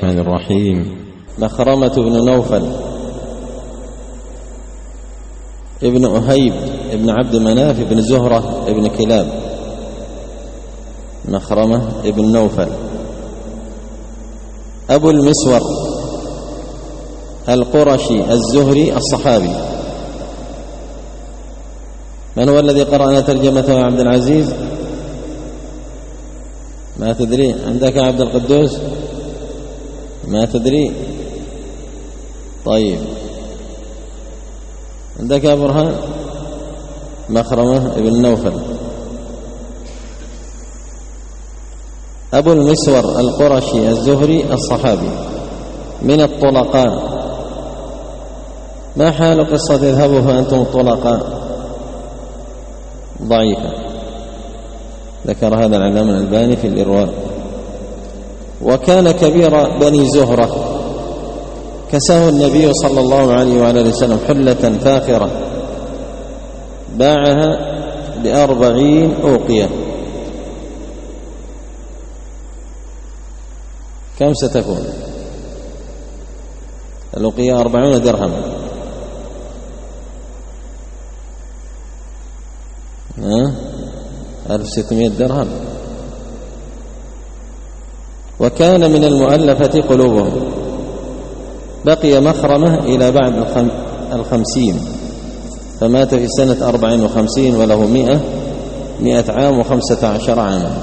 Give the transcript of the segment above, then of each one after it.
الرحمن الرحيم. مخرمة بن نوفل ابن أهيب ابن عبد مناف ابن زهرة ابن كلاب. مخرمة ابن نوفل. أبو المسور القرشي الزهري الصحابي. من هو الذي قرأنا ترجمته يا عبد العزيز؟ ما تدري؟ عندك يا عبد القدوس؟ ما تدري؟ طيب عندك يا برهان؟ مخرمة ابن نوفل. أبو المسور القرشي الزهري الصحابي من الطلقاء. ما حال قصة اذهبوا فأنتم الطلقاء؟ ضعيفة، ذكر هذا العلامة الألباني في الإرواء. وكان كبير بني زهرة، كساه النبي صلى الله عليه وعلى وسلم حلة فاخرة باعها ب40 أوقية. كم ستكون الأوقية؟ 40 درهم. 1600 درهم. وكان من المؤلفة قلوبهم. بقي مخرمة إلى بعد 50، فمات في سنة 54 وله 100 عام و15 عاما.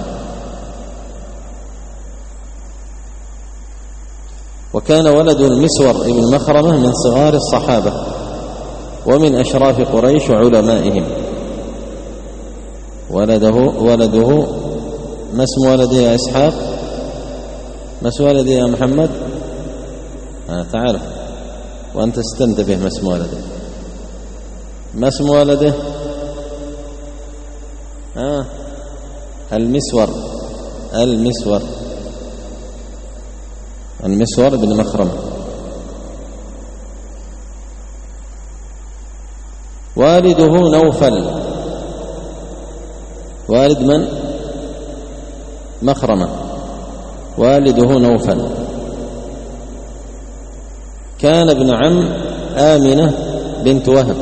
وكان ولد المسور ابن مخرمة من صغار الصحابة ومن أشراف قريش وعلمائهم. ولده ما اسم ولده يا إسحاق؟ ما اسم ولده يا محمد؟ تعرف وأنت استنتبه ما اسم ولده. ما اسم ولده؟ المسور بن مخرمة. والده نوفل. والد من؟ مخرمة. والده نوفل كان ابن عم آمنة بنت وهب.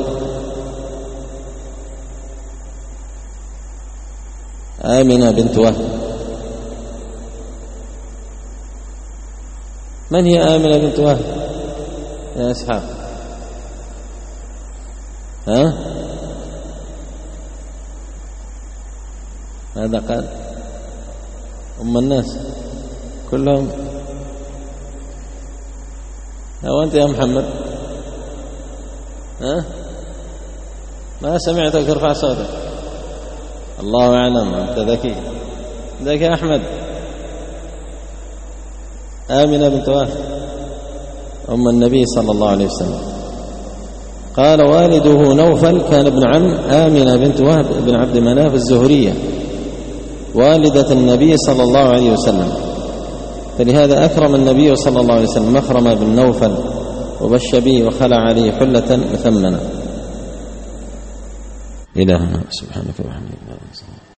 آمنة بنت وهب. من هي آمنة بنت وهب يا إسحاق؟ ماذا قال؟ أم الناس كلهم. وأنت يا محمد؟ ما سمعتك ترفع صوتك. الله أعلم، أنت ذكي. ذكي يا أحمد. آمنة بنت وهب أم النبي صلى الله عليه وسلم. قال والده نوفل كان ابن عم آمنة بنت وهب بن عبد مناف الزهرية والدة النبي صلى الله عليه وسلم، فلهذا أكرم النبي صلى الله عليه وسلم مخرمة بن نوفل وبش به وخلع عليه حلة مثمنة. إلهنا سبحانك وبحمدك.